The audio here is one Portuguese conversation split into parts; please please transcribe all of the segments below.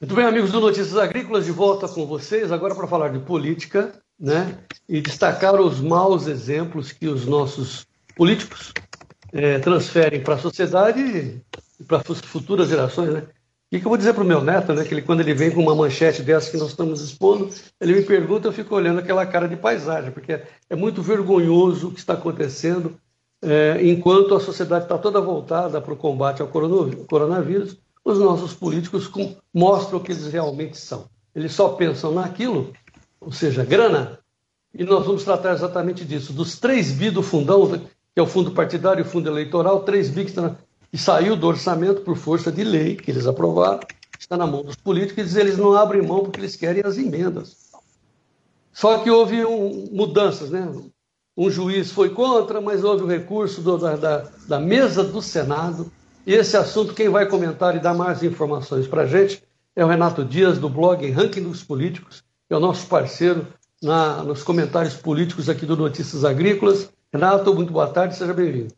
Muito bem, amigos do Notícias Agrícolas, de volta com vocês, agora para falar de política, né? E destacar os maus exemplos que os nossos políticos transferem para a sociedade e para as futuras gerações, né? O que eu vou dizer para o meu neto, né? Que quando ele vem com uma manchete dessa que nós estamos expondo, ele me pergunta, eu fico olhando aquela cara de paisagem, porque é muito vergonhoso o que está acontecendo enquanto a sociedade está toda voltada para o combate ao coronavírus. Os nossos políticos mostram o que eles realmente são. Eles só pensam naquilo, ou seja, grana, e nós vamos tratar exatamente disso. Dos 3 bi do fundão, que é o fundo partidário e o fundo eleitoral, 3 bi que saiu do orçamento por força de lei, que eles aprovaram, está na mão dos políticos, e eles não abrem mão porque eles querem as emendas. Só que houve mudanças, né? Um juiz foi contra, mas houve o recurso da mesa do Senado. E esse assunto, quem vai comentar e dar mais informações para a gente é o Renato Dias, do blog Ranking dos Políticos, que é o nosso parceiro nos comentários políticos aqui do Notícias Agrícolas. Renato, muito boa tarde, seja bem-vindo.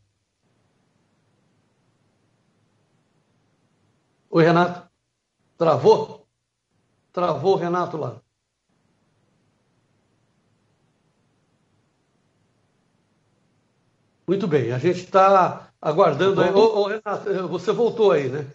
Oi, Renato. Travou? Travou o Renato lá. Muito bem, a gente está aguardando. Renato, você voltou aí, né?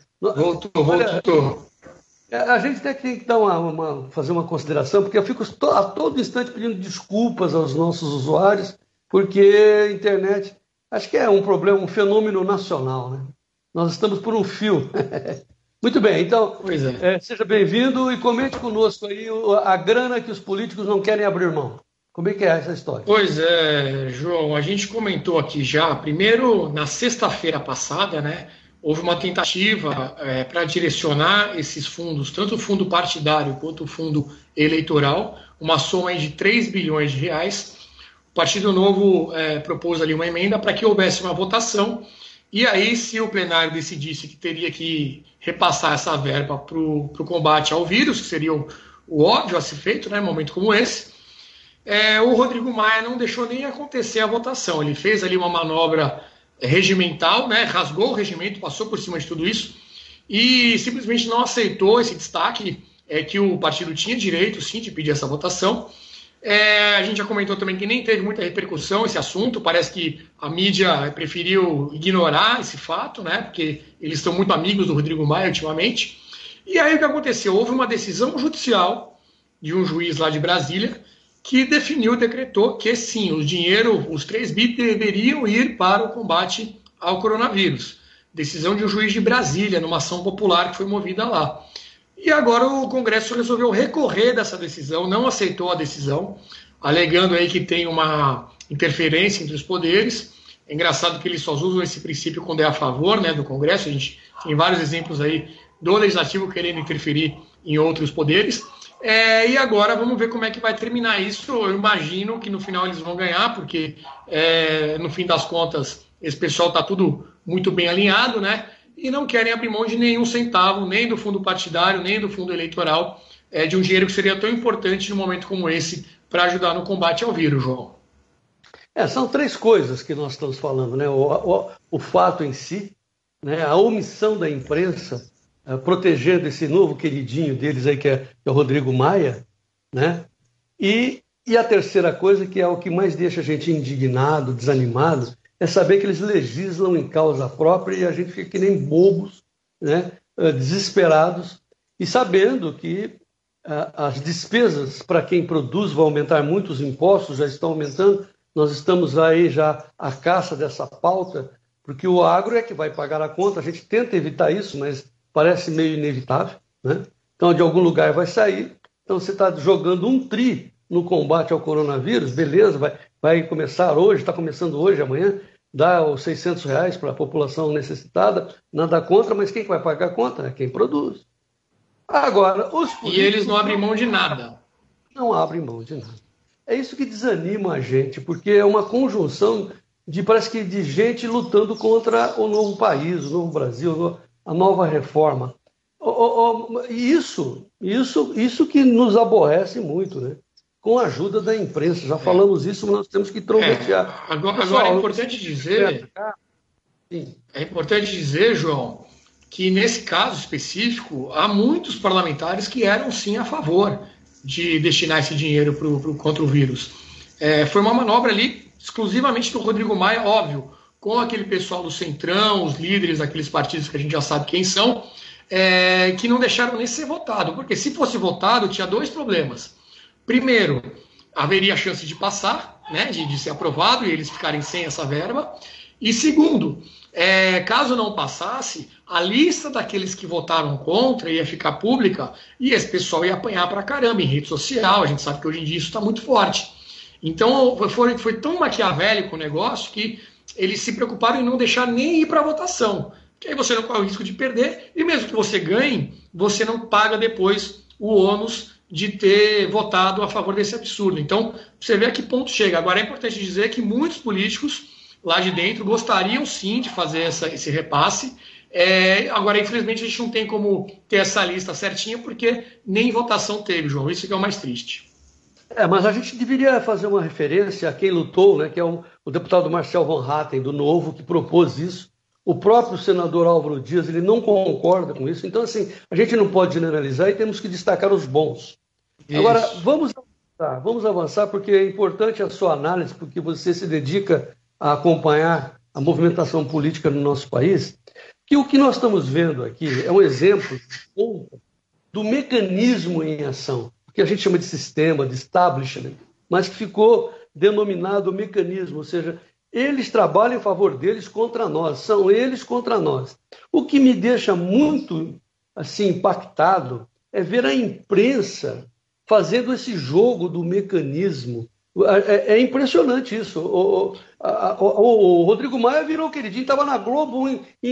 Voltou. A gente tem que dar fazer uma consideração, porque eu fico a todo instante pedindo desculpas aos nossos usuários, porque a internet, acho que é um problema, um fenômeno nacional, né? Nós estamos por um fio. Muito bem, então, seja bem-vindo e comente conosco aí a grana que os políticos não querem abrir mão. Como é que é essa história? Pois é, João, a gente comentou aqui já, primeiro, na sexta-feira passada, né, houve uma tentativa para direcionar esses fundos, tanto o fundo partidário quanto o fundo eleitoral, uma soma aí de 3 bilhões de reais. O Partido Novo propôs ali uma emenda para que houvesse uma votação, e aí, se o plenário decidisse que teria que repassar essa verba para o combate ao vírus, que seria o óbvio a ser feito, né, num momento como esse, o Rodrigo Maia não deixou nem acontecer a votação. Ele fez ali uma manobra regimental, né, rasgou o regimento, passou por cima de tudo isso e simplesmente não aceitou esse destaque que o partido tinha direito, sim, de pedir essa votação. A gente já comentou também que nem teve muita repercussão esse assunto, parece que a mídia preferiu ignorar esse fato, né, porque eles estão muito amigos do Rodrigo Maia ultimamente. E aí o que aconteceu? Houve uma decisão judicial de um juiz lá de Brasília que decretou que sim, os 3 bi deveriam ir para o combate ao coronavírus. Decisão de um juiz de Brasília, numa ação popular que foi movida lá. E agora o Congresso resolveu recorrer dessa decisão, não aceitou a decisão, alegando aí que tem uma interferência entre os poderes. É engraçado que eles só usam esse princípio quando é a favor, né, do Congresso. A gente tem vários exemplos aí do Legislativo querendo interferir em outros poderes. E agora vamos ver como é que vai terminar isso. Eu imagino que no final eles vão ganhar, porque no fim das contas esse pessoal está tudo muito bem alinhado, né? E não querem abrir mão de nenhum centavo, nem do fundo partidário, nem do fundo eleitoral, de um dinheiro que seria tão importante num momento como esse para ajudar no combate ao vírus, João. São 3 coisas que nós estamos falando, né? O fato em si, né? A omissão da imprensa, protegendo esse novo queridinho deles aí, que é o Rodrigo Maia, né? E a terceira coisa, que é o que mais deixa a gente indignado, desanimado, é saber que eles legislam em causa própria e a gente fica que nem bobos, né? Desesperados, e sabendo que as despesas para quem produz vão aumentar muito, os impostos já estão aumentando, nós estamos aí já à caça dessa pauta, porque o agro é que vai pagar a conta, a gente tenta evitar isso, mas parece meio inevitável, né? Então, de algum lugar vai sair. Então, você está jogando um tri no combate ao coronavírus, beleza, vai começar hoje, está começando hoje, amanhã, dá os R$600 para a população necessitada, nada contra, mas quem vai pagar a conta é quem produz. Agora, os políticos... E eles não abrem mão de nada. Não abrem mão de nada. É isso que desanima a gente, porque é uma conjunção parece que de gente lutando contra o novo país, o novo Brasil, a nova reforma. E isso que nos aborrece muito, né? Com a ajuda da imprensa. Já falamos isso, mas nós temos que trombetear. Agora é importante dizer, João, que, nesse caso específico, há muitos parlamentares que eram, sim, a favor de destinar esse dinheiro contra o vírus. Foi uma manobra ali exclusivamente do Rodrigo Maia, óbvio, com aquele pessoal do Centrão, os líderes daqueles partidos que a gente já sabe quem são, que não deixaram nem ser votado, porque se fosse votado, tinha dois problemas. Primeiro, haveria a chance de passar, né, de ser aprovado e eles ficarem sem essa verba. E segundo, caso não passasse, a lista daqueles que votaram contra ia ficar pública e esse pessoal ia apanhar pra caramba em rede social. A gente sabe que hoje em dia isso está muito forte. Então foi tão maquiavélico o negócio que eles se preocuparam em não deixar nem ir para a votação. Que aí você não corre o risco de perder e mesmo que você ganhe, você não paga depois o ônus de ter votado a favor desse absurdo. Então, você vê a que ponto chega. Agora, é importante dizer que muitos políticos lá de dentro gostariam sim de fazer esse repasse. Agora, infelizmente, a gente não tem como ter essa lista certinha, porque nem votação teve, João. Isso que é o mais triste. Mas a gente deveria fazer uma referência a quem lutou, né, que é o deputado Marcel Van Hatten, do Novo, que propôs isso. O próprio senador Álvaro Dias, ele não concorda com isso. Então, assim, a gente não pode generalizar e temos que destacar os bons. Isso. Agora, vamos avançar, porque é importante a sua análise, porque você se dedica a acompanhar a movimentação política no nosso país, que o que nós estamos vendo aqui é um exemplo do mecanismo em ação, que a gente chama de sistema, de establishment, mas que ficou denominado mecanismo, ou seja, eles trabalham em favor deles contra nós, são eles contra nós. O que me deixa muito assim impactado é ver a imprensa fazendo esse jogo do mecanismo. É impressionante isso. O Rodrigo Maia virou queridinho, estava na Globo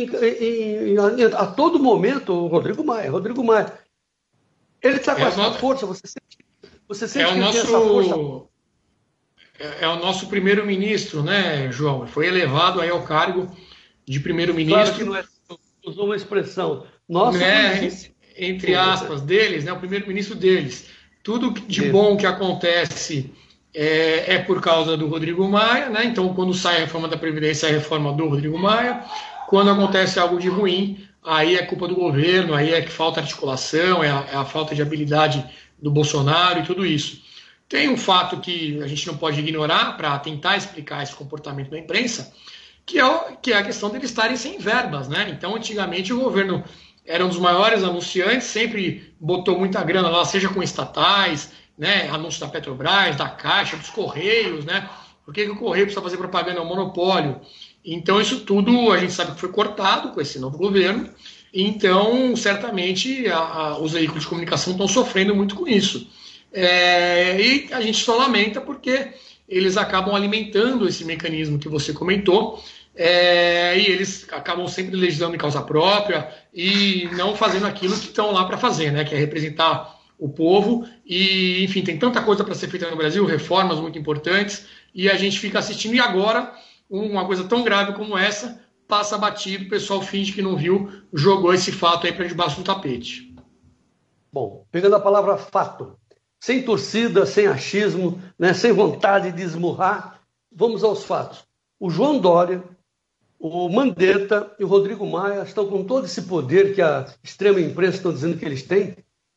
a todo momento. Rodrigo Maia. Ele está com essa força, você sente que ele tem essa força? É o nosso primeiro-ministro, né, João? Foi elevado aí ao cargo de primeiro-ministro. Claro que não é, usou uma expressão. Nosso entre aspas, deles, né, o primeiro-ministro deles. Tudo de bom que acontece é por causa do Rodrigo Maia, né? Então, quando sai a reforma da Previdência, é a reforma do Rodrigo Maia. Quando acontece algo de ruim, aí é culpa do governo, aí é que falta articulação, é a falta de habilidade do Bolsonaro e tudo isso. Tem um fato que a gente não pode ignorar para tentar explicar esse comportamento da imprensa, que é a questão deles estarem sem verbas, né? Então, antigamente, o governo era um dos maiores anunciantes, sempre botou muita grana lá, seja com estatais, né, anúncios da Petrobras, da Caixa, dos Correios, né? Por que o Correio precisa fazer propaganda ao monopólio? Então, isso tudo a gente sabe que foi cortado com esse novo governo. Então, certamente, os veículos de comunicação estão sofrendo muito com isso. E a gente só lamenta porque eles acabam alimentando esse mecanismo que você comentou, e eles acabam sempre legislando em causa própria e não fazendo aquilo que estão lá para fazer, né, que é representar o povo. E, enfim, tem tanta coisa para ser feita no Brasil, reformas muito importantes, e a gente fica assistindo. E agora, uma coisa tão grave como essa passa batido, o pessoal finge que não viu, jogou esse fato aí para debaixo do tapete. Bom, pegando a palavra fato, sem torcida, sem achismo, né, sem vontade de esmurrar, vamos aos fatos. O João Dória, o Mandetta e o Rodrigo Maia estão com todo esse poder que a extrema imprensa está dizendo que eles têm?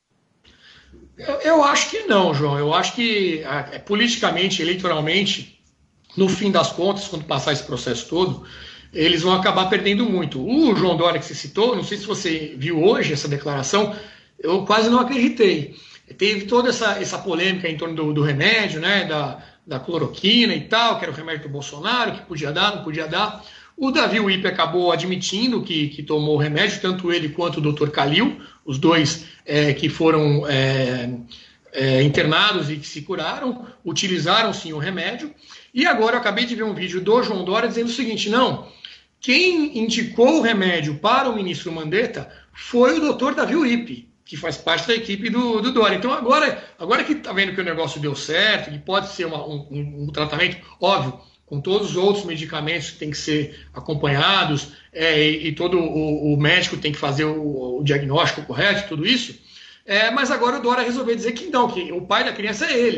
Eu acho que não, João. Eu acho que politicamente, eleitoralmente, no fim das contas, quando passar esse processo todo, eles vão acabar perdendo muito. O João Dória que você citou, não sei se você viu hoje essa declaração, eu quase não acreditei. Teve toda essa polêmica em torno do remédio, né, da cloroquina e tal, que era o remédio do Bolsonaro, que podia dar, não podia dar. O Davi Wipper acabou admitindo que tomou o remédio, tanto ele quanto o Dr. Calil, os dois que foram internados e que se curaram, utilizaram sim o remédio. E agora eu acabei de ver um vídeo do João Dória dizendo o seguinte: não, quem indicou o remédio para o ministro Mandetta foi o Dr. Davi Wipper, que faz parte da equipe do Dória. Então agora que está vendo que o negócio deu certo, que pode ser um tratamento, óbvio, com todos os outros medicamentos que têm que ser acompanhados, e todo o médico tem que fazer o diagnóstico correto, tudo isso, mas agora o Dória resolveu dizer que não, que o pai da criança é ele,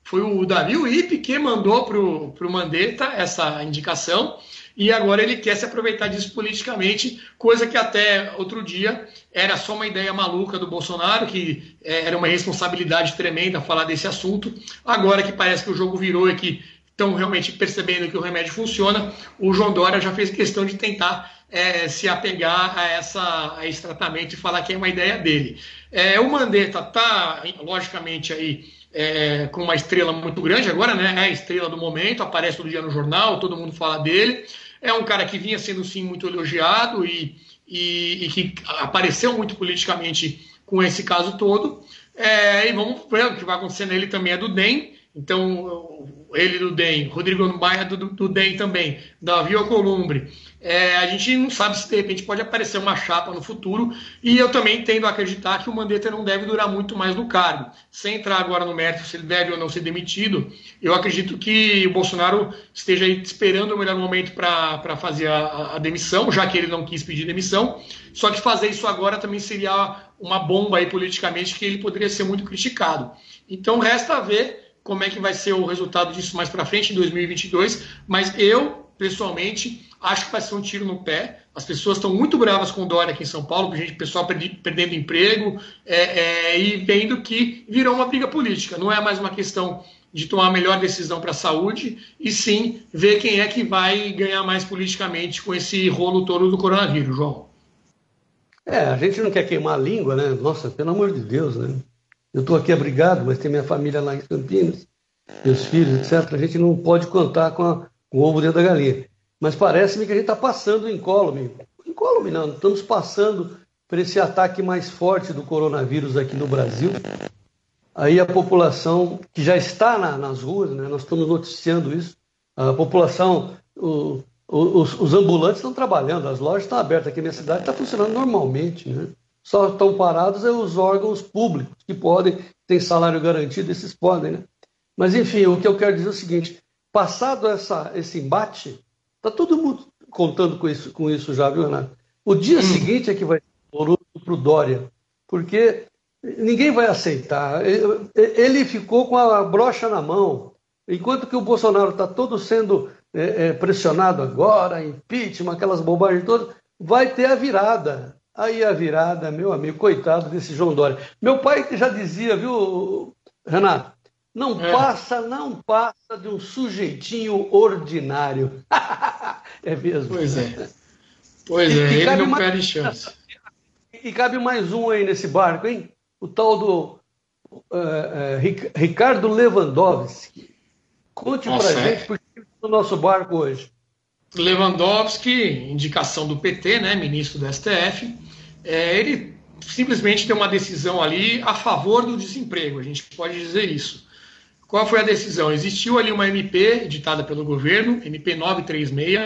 Foi o Davi Uip que mandou para o Mandetta essa indicação, e agora ele quer se aproveitar disso politicamente, coisa que até outro dia era só uma ideia maluca do Bolsonaro, que era uma responsabilidade tremenda falar desse assunto. Agora que parece que o jogo virou e que estão realmente percebendo que o remédio funciona, o João Dória já fez questão de tentar se apegar a esse tratamento e falar que é uma ideia dele. O Mandetta está, logicamente, aí com uma estrela muito grande agora, né? É a estrela do momento, aparece todo dia no jornal, todo mundo fala dele. É um cara que vinha sendo, sim, muito elogiado e que apareceu muito politicamente com esse caso todo. E vamos ver o que vai acontecer nele também do DEM. Então, ele do DEM, Rodrigo Maia do DEM também, Davi Alcolumbre. A gente não sabe se de repente pode aparecer uma chapa no futuro, e eu também tendo a acreditar que o Mandetta não deve durar muito mais no cargo. Sem entrar agora no mérito se ele deve ou não ser demitido, eu acredito que o Bolsonaro esteja aí esperando o melhor momento para fazer a demissão, já que ele não quis pedir demissão. Só que fazer isso agora também seria uma bomba aí politicamente, que ele poderia ser muito criticado. Então resta ver como é que vai ser o resultado disso mais para frente, em 2022, mas eu, pessoalmente, acho que vai ser um tiro no pé. As pessoas estão muito bravas com o Dória aqui em São Paulo, o pessoal perdendo emprego, e vendo que virou uma briga política. Não é mais uma questão de tomar a melhor decisão para a saúde, e sim ver quem é que vai ganhar mais politicamente com esse rolo todo do coronavírus, João. A gente não quer queimar a língua, né? Nossa, pelo amor de Deus, né? Eu estou aqui abrigado, mas tem minha família lá em Campinas, meus filhos, etc. A gente não pode contar com o ovo dentro da galinha. Mas parece-me que a gente está passando incólume. Incólume não, estamos passando por esse ataque mais forte do coronavírus aqui no Brasil. Aí a população que já está nas ruas, né, nós estamos noticiando isso, a população, os ambulantes estão trabalhando, as lojas estão abertas aqui na minha cidade, está funcionando normalmente, né? Só estão parados os órgãos públicos, que podem, tem salário garantido, esses podem, né? Mas, enfim, o que eu quero dizer é o seguinte, passado esse embate, está todo mundo contando com isso já, viu, Renato? O dia seguinte é que vai ser doloroso para o Dória, porque ninguém vai aceitar. Ele ficou com a brocha na mão, enquanto que o Bolsonaro está todo sendo pressionado agora, impeachment, aquelas bobagens todas, vai ter a virada. Aí a virada, meu amigo, coitado desse João Dória. Meu pai já dizia, viu, Renato? Não passa de um sujeitinho ordinário. É mesmo. Pois é, ele não perde chance. E cabe mais um aí nesse barco, hein? O tal do Ricardo Lewandowski. Conte pra gente, porque ele está no nosso barco hoje. Lewandowski, indicação do PT, né, ministro do STF, ele simplesmente deu uma decisão ali a favor do desemprego, a gente pode dizer isso. Qual foi a decisão? Existiu ali uma MP editada pelo governo, MP 936,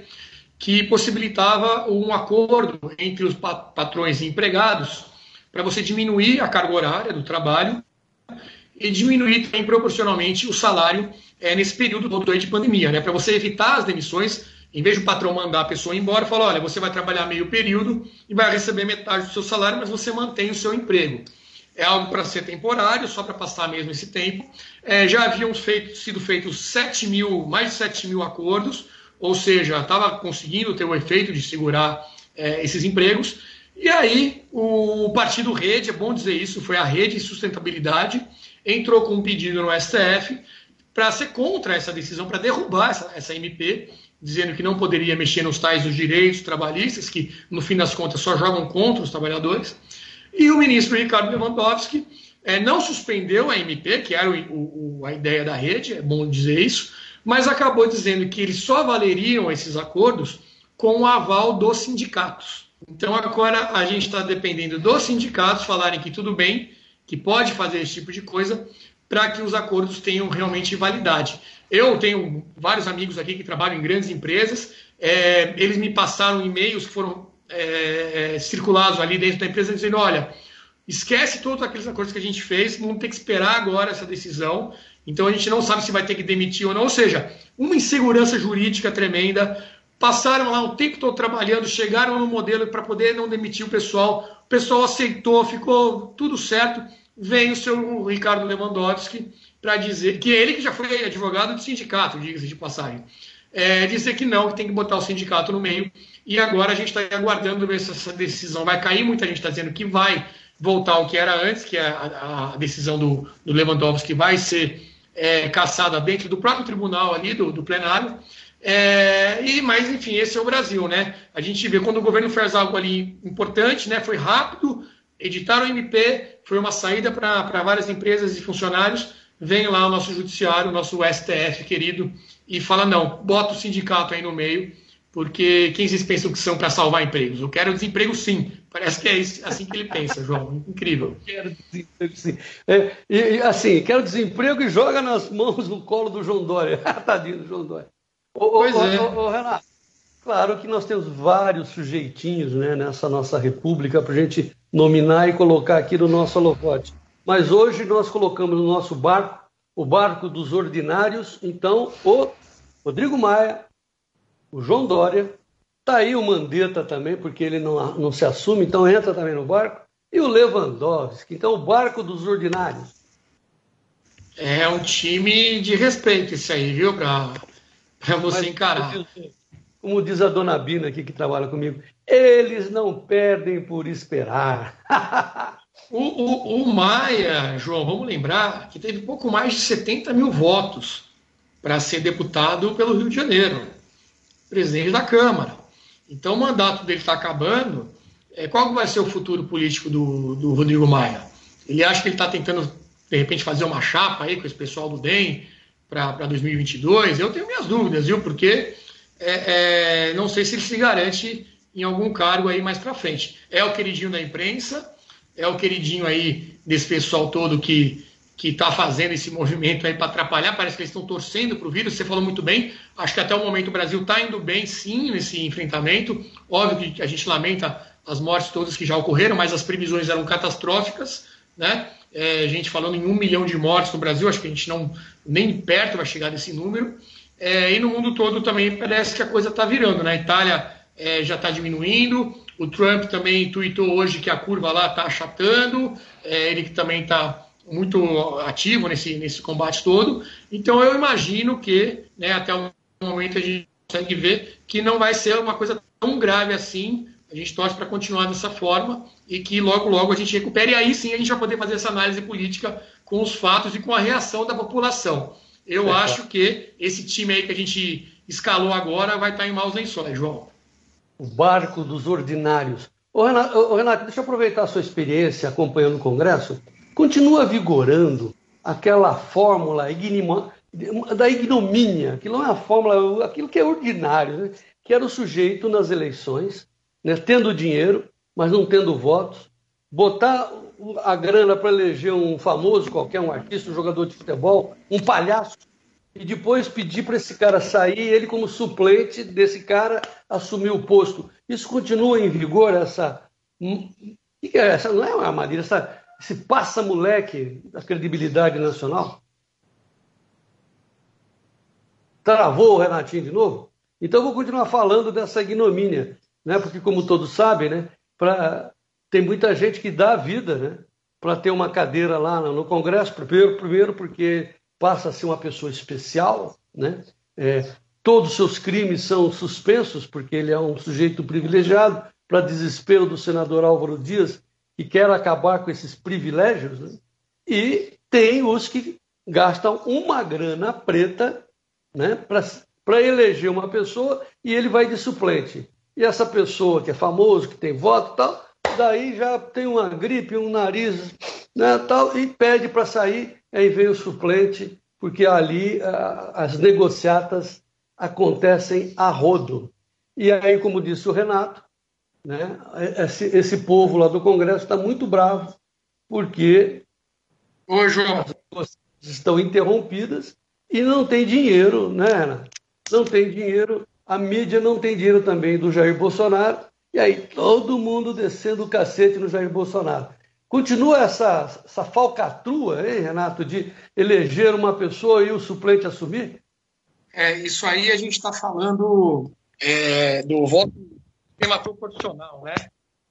que possibilitava um acordo entre os patrões e empregados para você diminuir a carga horária do trabalho e diminuir também proporcionalmente o salário nesse período todo de pandemia, né? Para você evitar as demissões, em vez do patrão mandar a pessoa embora, falar, olha, você vai trabalhar meio período e vai receber metade do seu salário, mas você mantém o seu emprego. É algo para ser temporário, só para passar mesmo esse tempo. Já haviam sido feitos mais de 7 mil acordos, ou seja, estava conseguindo ter o efeito de segurar esses empregos. E aí o partido Rede, é bom dizer isso, foi a Rede Sustentabilidade, entrou com um pedido no STF para ser contra essa decisão, para derrubar essa MP, dizendo que não poderia mexer nos tais dos direitos trabalhistas, que no fim das contas só jogam contra os trabalhadores. E o ministro Ricardo Lewandowski não suspendeu a MP, que era a ideia da Rede, é bom dizer isso, mas acabou dizendo que eles só valeriam esses acordos com o aval dos sindicatos. Então agora a gente está dependendo dos sindicatos falarem que tudo bem, que pode fazer esse tipo de coisa, para que os acordos tenham realmente validade. Eu tenho vários amigos aqui que trabalham em grandes empresas, eles me passaram e-mails que foram circulados ali dentro da empresa, dizendo, olha, esquece todos aqueles acordos que a gente fez, vamos ter que esperar agora essa decisão, então a gente não sabe se vai ter que demitir ou não, ou seja, uma insegurança jurídica tremenda, passaram lá o tempo todo trabalhando, chegaram no modelo para poder não demitir o pessoal aceitou, ficou tudo certo, veio o seu Ricardo Lewandowski para dizer que ele, que já foi advogado do sindicato, diga-se de passagem, dizer que não, que tem que botar o sindicato no meio. E agora a gente está aguardando ver se essa decisão vai cair. Muita gente está dizendo que vai voltar ao que era antes, que é a decisão do Lewandowski vai ser cassada dentro do próprio tribunal ali, do plenário. Mas, enfim, esse é o Brasil, né? A gente vê quando o governo faz algo ali importante, né? Foi rápido, editaram o MP, foi uma saída para várias empresas e funcionários. Vem lá o nosso judiciário, o nosso STF querido, e fala, não, bota o sindicato aí no meio, porque quem vocês pensam que são para salvar empregos? Eu quero desemprego, sim. Parece que é assim que ele pensa, João. Incrível. Eu quero desemprego, sim. Assim, quero desemprego e joga nas mãos, no colo do João Dória. Tadinho do João Dória. Renato, claro que nós temos vários sujeitinhos, né, nessa nossa república para a gente nominar e colocar aqui no nosso holofote. Mas hoje nós colocamos no nosso barco, o barco dos ordinários, então o Rodrigo Maia, o João Dória, está aí o Mandetta também, porque ele não se assume, então entra também no barco, e o Lewandowski, então o barco dos ordinários. É um time de respeito esse aí, viu, para você encarar. Como diz a dona Bina aqui que trabalha comigo, eles não perdem por esperar. O Maia, João, vamos lembrar que teve pouco mais de 70 mil votos para ser deputado pelo Rio de Janeiro, presidente da Câmara. Então o mandato dele está acabando. Qual vai ser o futuro político do Rodrigo Maia? Ele acha que ele está tentando, de repente, fazer uma chapa aí com esse pessoal do DEM para 2022? Eu tenho minhas dúvidas, viu? Porque não sei se ele se garante em algum cargo aí mais para frente. É o queridinho da imprensa, é o queridinho aí desse pessoal todo que está fazendo esse movimento aí para atrapalhar. Parece que eles estão torcendo para o vírus. Você falou muito bem. Acho que até o momento o Brasil está indo bem, sim, nesse enfrentamento. Óbvio que a gente lamenta as mortes todas que já ocorreram, mas as previsões eram catastróficas, né? A gente falando em 1 milhão de mortes no Brasil, acho que a gente nem perto vai chegar desse número. E no mundo todo também parece que a coisa está virando, né? A Itália já está diminuindo. O Trump também tweetou hoje que a curva lá está achatando. Ele que também está muito ativo nesse combate todo. Então eu imagino que, né, até o momento a gente consegue ver que não vai ser uma coisa tão grave assim. A gente torce para continuar dessa forma e que logo, logo a gente recupere. E aí sim a gente vai poder fazer essa análise política com os fatos e com a reação da população. Eu acho que esse time aí que a gente escalou agora vai estar em maus lençóis, João. O barco dos ordinários. Renato, deixa eu aproveitar a sua experiência acompanhando o Congresso. Continua vigorando aquela fórmula da ignomínia, que não é a fórmula, aquilo que é ordinário, né? Que era o sujeito nas eleições, né, tendo dinheiro, mas não tendo votos, botar a grana para eleger um famoso qualquer, um artista, um jogador de futebol, um palhaço, e depois pedir para esse cara sair, ele como suplente desse cara assumir o posto. Isso continua em vigor, essa... O que é essa? Não é uma armadilha, esse passa-moleque da credibilidade nacional? Travou o Renatinho de novo? Então eu vou continuar falando dessa ignomínia, né? Porque, como todos sabem, né, tem muita gente que dá a vida, né, para ter uma cadeira lá no Congresso, primeiro porque passa a ser uma pessoa especial, né? Todos os seus crimes são suspensos, porque ele é um sujeito privilegiado, para desespero do senador Álvaro Dias, que quer acabar com esses privilégios, né? E tem os que gastam uma grana preta, né, para eleger uma pessoa e ele vai de suplente. E essa pessoa que é famoso, que tem voto e tal, daí já tem uma gripe, um nariz, né, tal, e pede para sair, aí vem o suplente, porque ali as negociatas acontecem a rodo. E aí, como disse o Renato, né, esse povo lá do Congresso está muito bravo, porque as negociatas estão interrompidas e não tem dinheiro, né, Renato? Não tem dinheiro, a mídia não tem dinheiro também do Jair Bolsonaro, e aí todo mundo descendo o cacete no Jair Bolsonaro. Continua essa falcatrua, hein, Renato, de eleger uma pessoa e o suplente assumir? Isso aí a gente está falando do voto pela proporcional, né?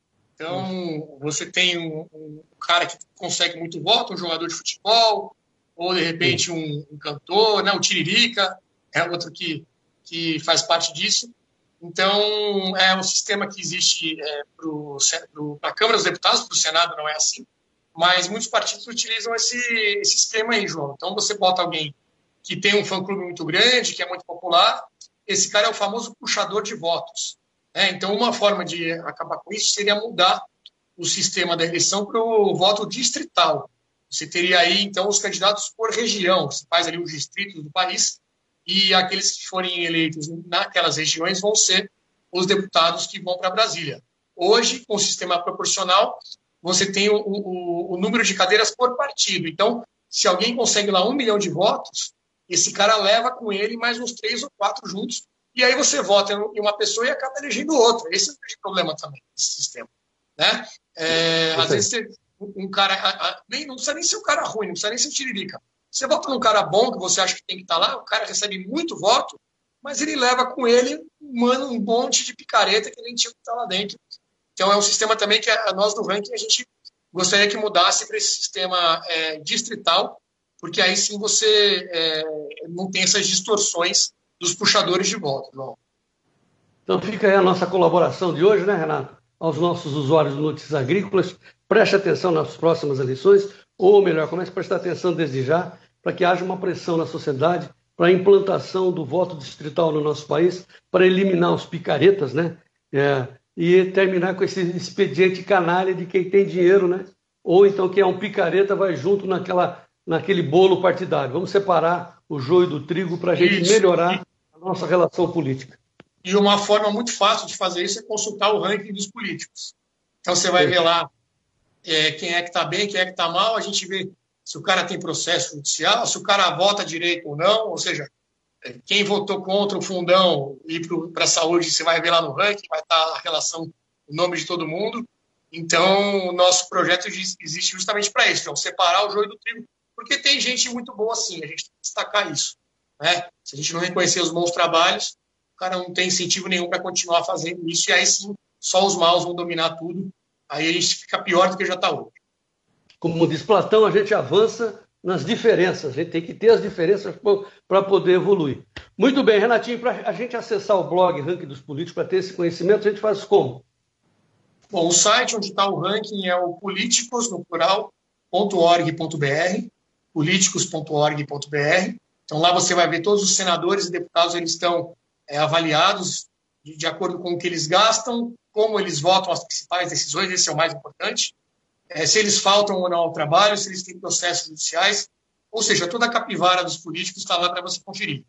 Então, você tem um cara que consegue muito voto, um jogador de futebol, ou de repente um cantor, né? O Tiririca é outro que faz parte disso. Então, é um sistema que existe para a Câmara dos Deputados, para o Senado não é assim, mas muitos partidos utilizam esse esquema aí, João. Então, você bota alguém que tem um fã-clube muito grande, que é muito popular, esse cara é o famoso puxador de votos. Então, uma forma de acabar com isso seria mudar o sistema da eleição para o voto distrital. Você teria aí, então, os candidatos por região, você faz ali os distritos do país, e aqueles que forem eleitos naquelas regiões vão ser os deputados que vão para Brasília. Hoje, com o sistema proporcional, você tem o número de cadeiras por partido. Então, se alguém consegue lá 1 milhão de votos, esse cara leva com ele mais uns 3 ou 4 juntos, e aí você vota em uma pessoa e acaba elegendo outra. Esse é o problema também desse sistema. Né? Às vezes, um cara... não precisa nem ser um cara ruim, não precisa nem ser um tiririca. Você vota num cara bom, que você acha que tem que estar lá, o cara recebe muito voto, mas ele leva com ele um monte de picareta que nem tinha que estar lá dentro. Então, é um sistema também que nós do ranking a gente gostaria que mudasse para esse sistema distrital, porque aí sim você não tem essas distorções dos puxadores de voto. Não. Então fica aí a nossa colaboração de hoje, né, Renato? Aos nossos usuários de Notícias Agrícolas, preste atenção nas próximas eleições, ou melhor, comece a prestar atenção desde já, para que haja uma pressão na sociedade para a implantação do voto distrital no nosso país, para eliminar os picaretas, né? E terminar com esse expediente canalha de quem tem dinheiro, né? Ou então quem é um picareta vai junto naquele bolo partidário. Vamos separar o joio do trigo para a gente melhorar a nossa relação política. E uma forma muito fácil de fazer isso é consultar o ranking dos políticos. Então você vai ver lá quem é que está bem, quem é que está mal, a gente vê se o cara tem processo judicial, se o cara vota direito ou não, ou seja, quem votou contra o fundão e para a saúde, você vai ver lá no ranking, vai estar a relação, o nome de todo mundo. Então, o nosso projeto existe justamente para isso, então, separar o joio do trigo, porque tem gente muito boa assim, a gente tem que destacar isso. Né? Se a gente não reconhecer os bons trabalhos, o cara não tem incentivo nenhum para continuar fazendo isso, e aí sim, só os maus vão dominar tudo, aí a gente fica pior do que já está hoje. Como diz Platão, a gente avança nas diferenças, a gente tem que ter as diferenças para poder evoluir. Muito bem, Renatinho, para a gente acessar o blog Ranking dos Políticos, para ter esse conhecimento, a gente faz como? Bom, o site onde está o ranking é o políticos, no plural, .org.br, políticos.org.br. Então lá você vai ver todos os senadores e deputados, eles estão avaliados de acordo com o que eles gastam, como eles votam as principais decisões, esse é o mais importante. Se eles faltam ou não ao trabalho, se eles têm processos judiciais, ou seja, toda a capivara dos políticos está lá para você conferir.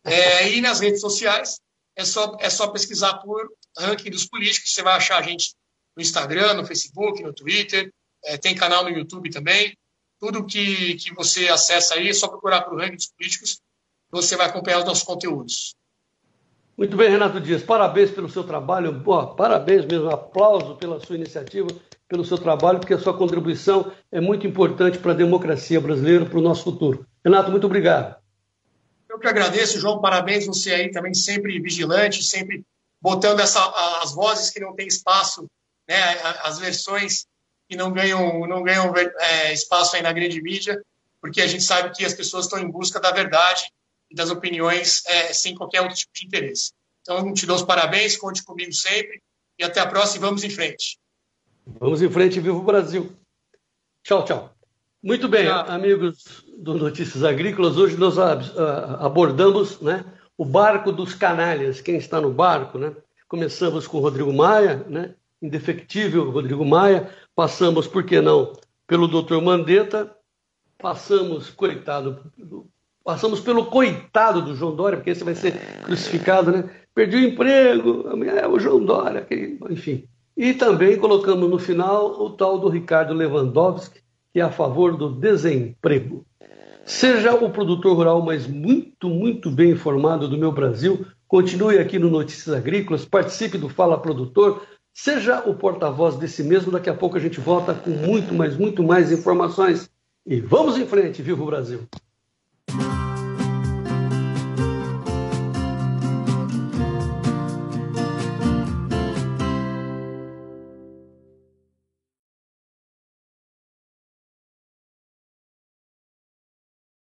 E nas redes sociais, é só pesquisar por ranking dos políticos, você vai achar a gente no Instagram, no Facebook, no Twitter, tem canal no YouTube também, tudo que você acessa aí, é só procurar por ranking dos políticos, você vai acompanhar os nossos conteúdos. Muito bem, Renato Dias, parabéns pelo seu trabalho, parabéns mesmo, aplauso pela sua iniciativa, pelo seu trabalho, porque a sua contribuição é muito importante para a democracia brasileira, para o nosso futuro. Renato, muito obrigado. Eu que agradeço, João, parabéns, você aí também sempre vigilante, sempre botando as vozes que não têm espaço, né, as versões que não ganham espaço aí na grande mídia, porque a gente sabe que as pessoas estão em busca da verdade e das opiniões sem qualquer outro tipo de interesse. Então, eu te dou os parabéns, conte comigo sempre, e até a próxima e vamos em frente. Vamos em frente, viva o Brasil. Tchau, tchau. Muito bem, amigos do Notícias Agrícolas, hoje nós abordamos, né, o barco dos canalhas, quem está no barco, né? Começamos com o Rodrigo Maia, né, indefectível Rodrigo Maia, passamos, por que não, pelo Dr. Mandetta, passamos pelo coitado do João Dória, porque esse vai ser crucificado, né? Perdi o emprego, o João Dória, enfim. E também colocamos no final o tal do Ricardo Lewandowski, que é a favor do desemprego. Seja o produtor rural, mas muito, muito bem informado do meu Brasil, continue aqui no Notícias Agrícolas, participe do Fala Produtor, seja o porta-voz desse mesmo, daqui a pouco a gente volta com muito mais informações. E vamos em frente, viva o Brasil!